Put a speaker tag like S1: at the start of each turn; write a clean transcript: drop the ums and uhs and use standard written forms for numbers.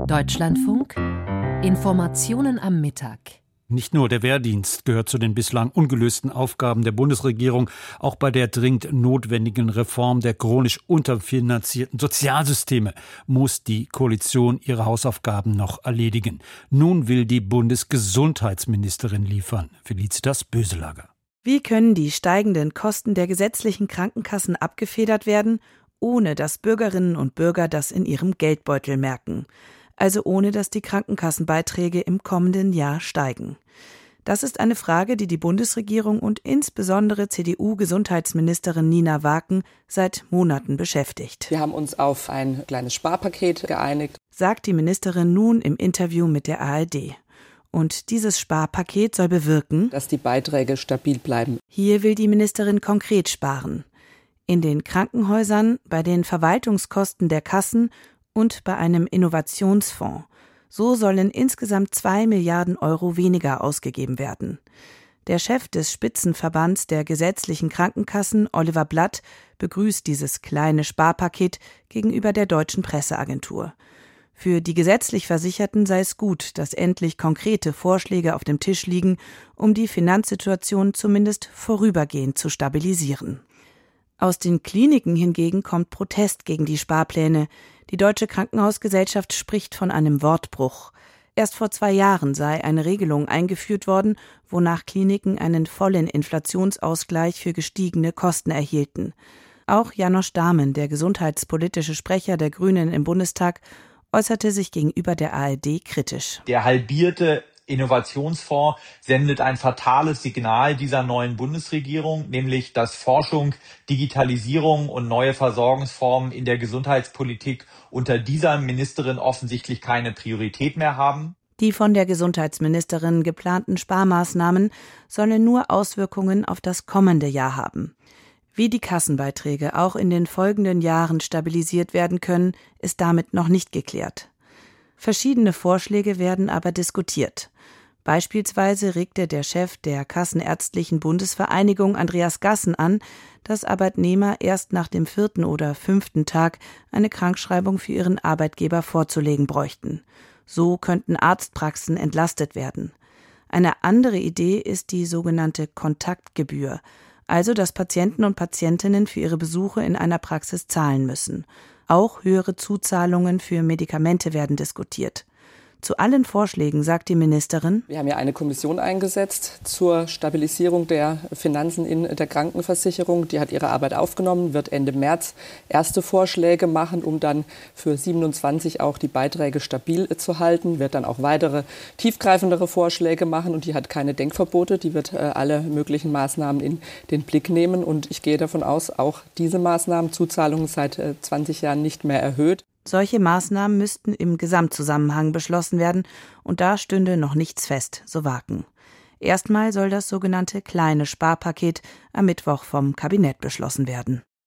S1: Deutschlandfunk Informationen am Mittag.
S2: Nicht nur der Wehrdienst gehört zu den bislang ungelösten Aufgaben der Bundesregierung. Auch bei der dringend notwendigen Reform der chronisch unterfinanzierten Sozialsysteme muss die Koalition ihre Hausaufgaben noch erledigen. Nun will die Bundesgesundheitsministerin liefern. Felicitas Böselager.
S3: Wie können die steigenden Kosten der gesetzlichen Krankenkassen abgefedert werden, ohne dass Bürgerinnen und Bürger das in ihrem Geldbeutel merken? Also ohne dass die Krankenkassenbeiträge im kommenden Jahr steigen. Das ist eine Frage, die die Bundesregierung und insbesondere CDU-Gesundheitsministerin Nina Waken seit Monaten beschäftigt.
S4: Wir haben uns auf ein kleines Sparpaket geeinigt,
S3: sagt die Ministerin nun im Interview mit der ARD. Und dieses Sparpaket soll bewirken,
S4: dass die Beiträge stabil bleiben.
S3: Hier will die Ministerin konkret sparen. In den Krankenhäusern, bei den Verwaltungskosten der Kassen und bei einem Innovationsfonds. So sollen insgesamt 2 Milliarden Euro weniger ausgegeben werden. Der Chef des Spitzenverbands der gesetzlichen Krankenkassen, Oliver Blatt, begrüßt dieses kleine Sparpaket gegenüber der Deutschen Presseagentur. Für die gesetzlich Versicherten sei es gut, dass endlich konkrete Vorschläge auf dem Tisch liegen, um die Finanzsituation zumindest vorübergehend zu stabilisieren. Aus den Kliniken hingegen kommt Protest gegen die Sparpläne. Die Deutsche Krankenhausgesellschaft spricht von einem Wortbruch. Erst vor 2 Jahren sei eine Regelung eingeführt worden, wonach Kliniken einen vollen Inflationsausgleich für gestiegene Kosten erhielten. Auch Janosch Dahmen, der gesundheitspolitische Sprecher der Grünen im Bundestag, äußerte sich gegenüber der ARD kritisch.
S5: Der halbierte Innovationsfonds sendet ein fatales Signal dieser neuen Bundesregierung, nämlich dass Forschung, Digitalisierung und neue Versorgungsformen in der Gesundheitspolitik unter dieser Ministerin offensichtlich keine Priorität mehr haben.
S3: Die von der Gesundheitsministerin geplanten Sparmaßnahmen sollen nur Auswirkungen auf das kommende Jahr haben. Wie die Kassenbeiträge auch in den folgenden Jahren stabilisiert werden können, ist damit noch nicht geklärt. Verschiedene Vorschläge werden aber diskutiert. Beispielsweise regte der Chef der Kassenärztlichen Bundesvereinigung Andreas Gassen an, dass Arbeitnehmer erst nach dem 4. oder 5. Tag eine Krankschreibung für ihren Arbeitgeber vorzulegen bräuchten. So könnten Arztpraxen entlastet werden. Eine andere Idee ist die sogenannte Kontaktgebühr, also dass Patienten und Patientinnen für ihre Besuche in einer Praxis zahlen müssen. Auch höhere Zuzahlungen für Medikamente werden diskutiert. Zu allen Vorschlägen sagt die Ministerin:
S4: Wir haben ja eine Kommission eingesetzt zur Stabilisierung der Finanzen in der Krankenversicherung. Die hat ihre Arbeit aufgenommen, wird Ende März erste Vorschläge machen, um dann für 27 auch die Beiträge stabil zu halten. Wird dann auch weitere tiefgreifendere Vorschläge machen und die hat keine Denkverbote. Die wird alle möglichen Maßnahmen in den Blick nehmen und ich gehe davon aus, auch diese Maßnahmen, Zuzahlungen seit 20 Jahren nicht mehr erhöht.
S3: Solche Maßnahmen müssten im Gesamtzusammenhang beschlossen werden und da stünde noch nichts fest, so Waken. Erstmal soll das sogenannte kleine Sparpaket am Mittwoch vom Kabinett beschlossen werden.